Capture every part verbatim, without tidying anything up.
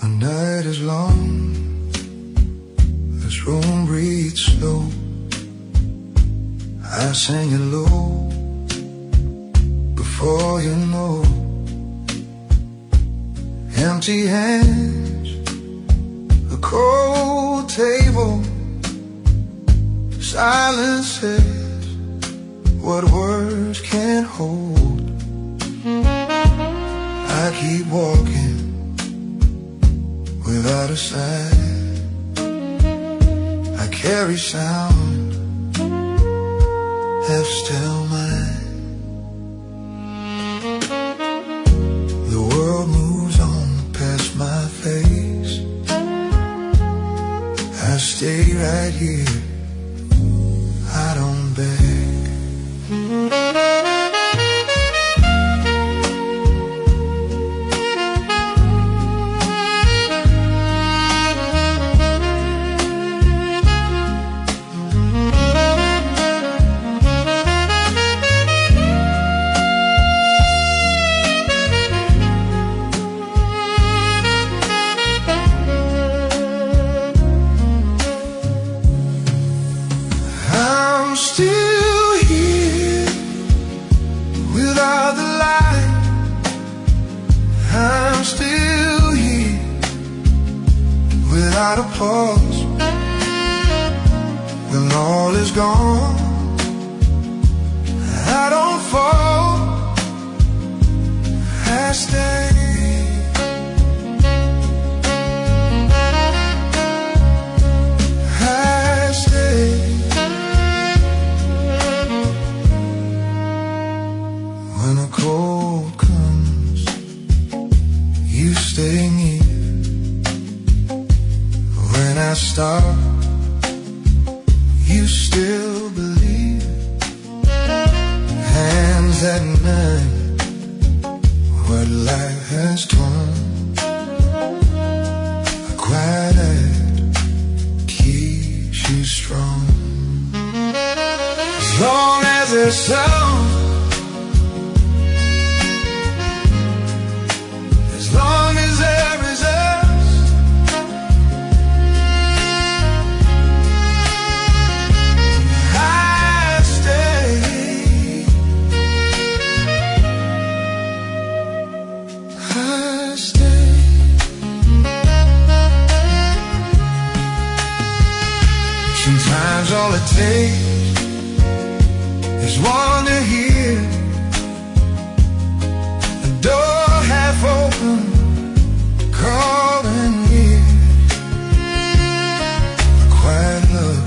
The night is long, this room breathes slow. I sing it low before you know. Empty hands, a cold table, silence says what words can't hold. I keep walking without a sign. I carry sound, half still mine. The world moves on past my face. I stay right here, I don't beg. Without a pause, when all is gone, I don't fall, I stay. I stay. When a cold comes, you stay near. When I start, you still believe. Hands at night, what life has torn. A quiet act keeps you strong. As long as there's sound, as long as there is us, sometimes all it takes is one to hear. The door half open, calling near. A quiet look,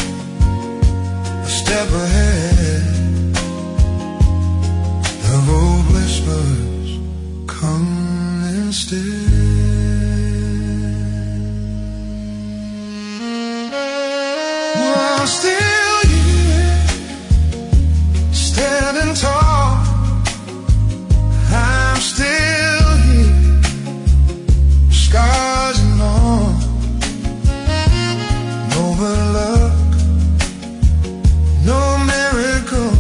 a step ahead. The road whispers, come instead. I'm still here, standing tall. I'm still here, scars and all. No but luck, no miracle,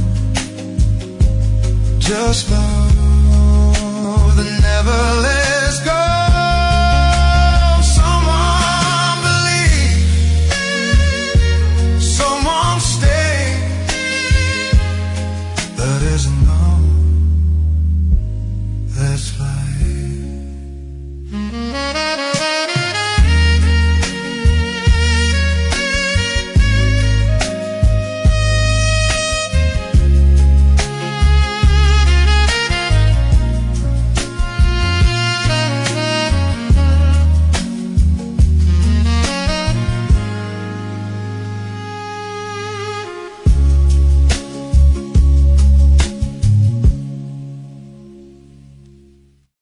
just love that never lets go. Mm-hmm.